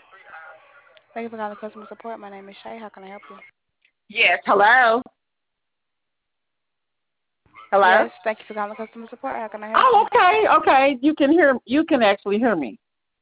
Thank you for calling customer support. My name is Shay. How can I help you? Yes, hello? Hello? Yes, thank you for calling customer support. How can I help Oh, you? okay. You can actually hear me.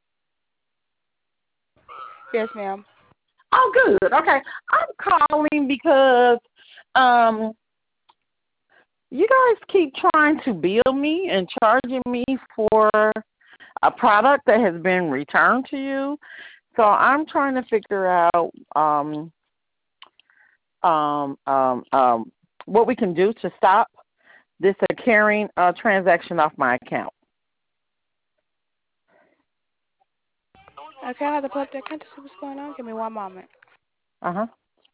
Yes, ma'am. Oh, good. Okay. I'm calling because um you guys keep trying to bill me and charging me for a product that has been returned to you. So I'm trying to figure out um um um what we can do to stop this carrying transaction off my account. Okay, I'll have to pull up the account to see what's going on. Give me one moment. Uh-huh.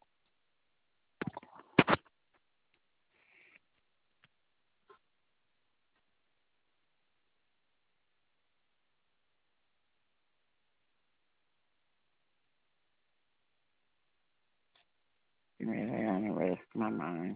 Give me a second to rest my mind.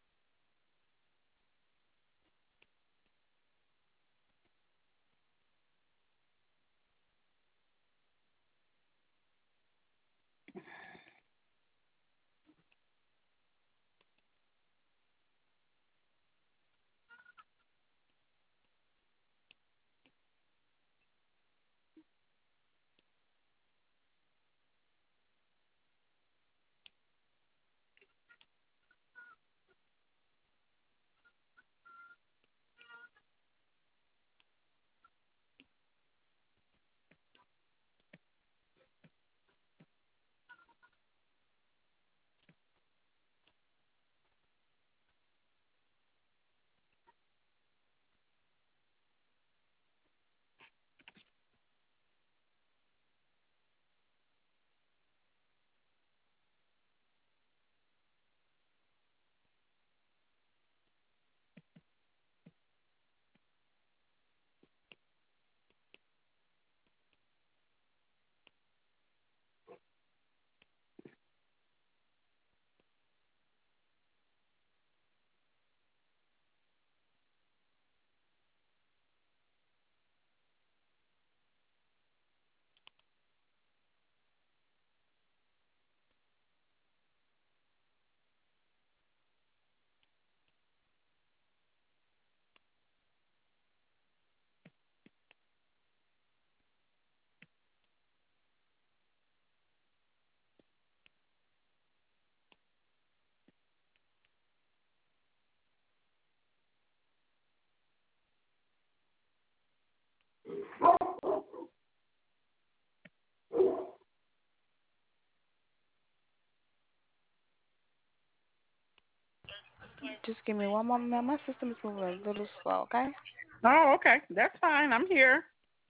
Just give me one moment, ma'am. My system is moving a little slow, okay? Oh, okay. That's fine. I'm here.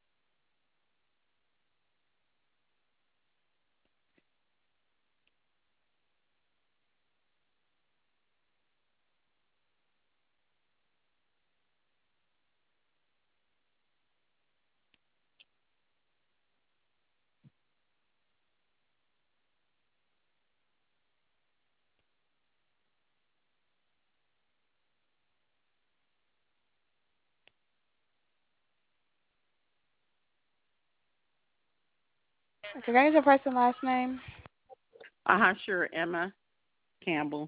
Okay, can I get your first and last name? Uh-huh, sure. Emma Campbell,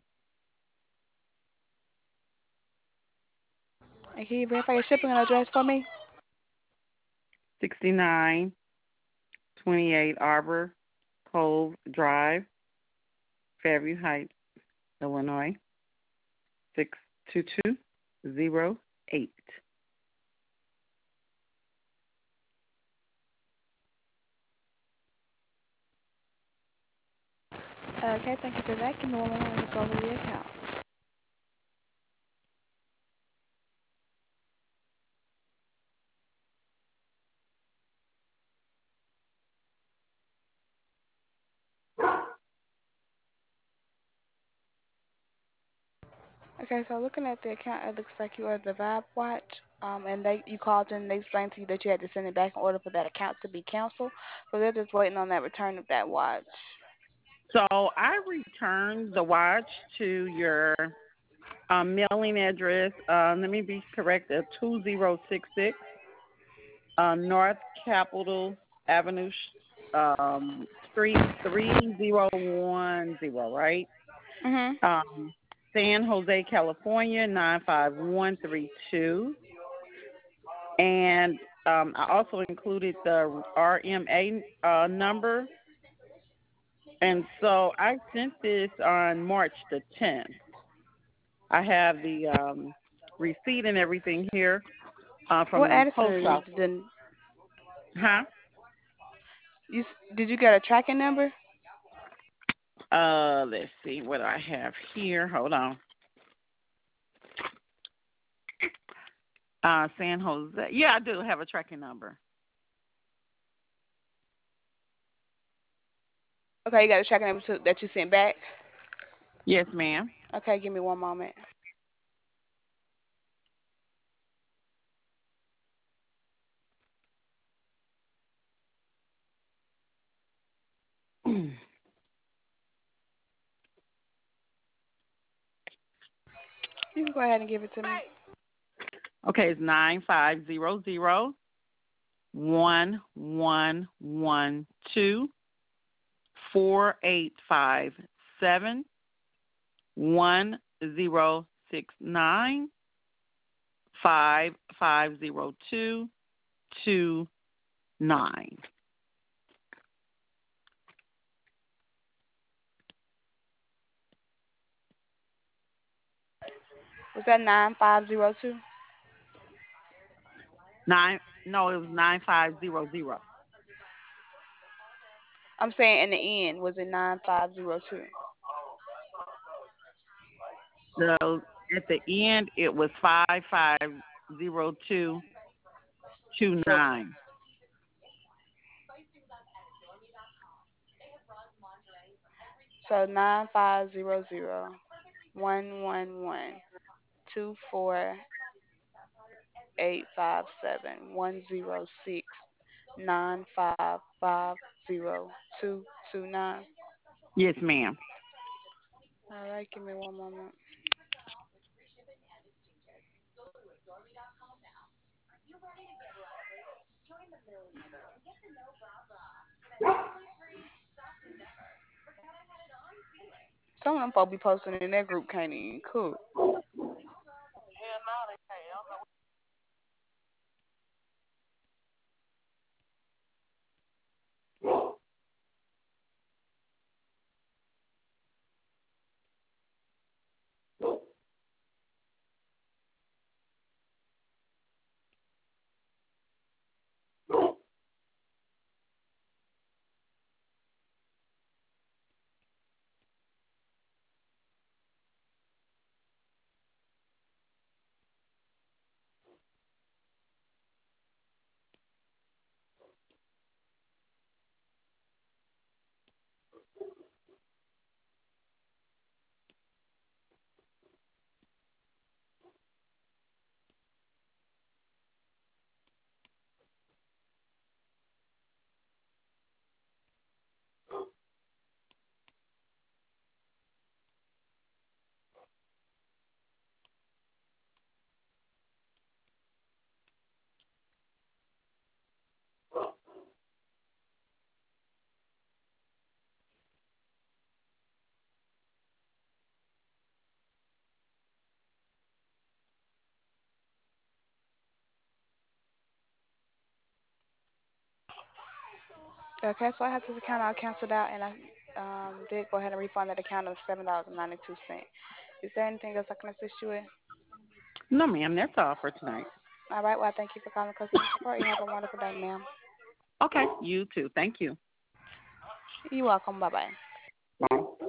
And can you verify your shipping and address for me? 6928 Arbor Cove Drive, Fairview Heights, Illinois, 62208. Okay, thank you for that. Give me one moment. Let me go over the account. Okay, so looking at the account, it looks like you ordered the Vibe watch, and you called in and they explained to you that you had to send it back in order for that account to be canceled. So they're just waiting on that return of that watch. So I returned the watch to your mailing address. Let me be correct, 2066 North Capitol Avenue, Street 3010, right? Mhm. Um, San Jose, California 95132. And I also included the RMA number. And so I sent this on March the 10th. I have the receipt and everything here from What the post Addison office. did? Huh? Did you get a tracking number? Let's see what I have here. Hold on. San Jose. Yeah, I do have a tracking number. Okay, you got a tracking number that you sent back. Yes, ma'am. Okay, give me one moment. You can go ahead and give it to me. Okay, it's 9500-111-2-485-7-1-069-5502-29. Was that 9502? Nine, no, it was 9500. I'm saying in the end, was it 9502? So at the end, it was 550229. So so 9500-111-24857-106-9550-229. Yes, ma'am. All right, give me one moment. Some of them folks be posting in their group can't even cook. Okay, so I have this account I canceled out, and I did go ahead and refund that account of $7.92. Is there anything else I can assist you with? No, ma'am. That's all for tonight. All right, well, thank you for calling customer support. You have a wonderful day, ma'am. Okay. You too. Thank you. You're welcome. Bye bye. Bye.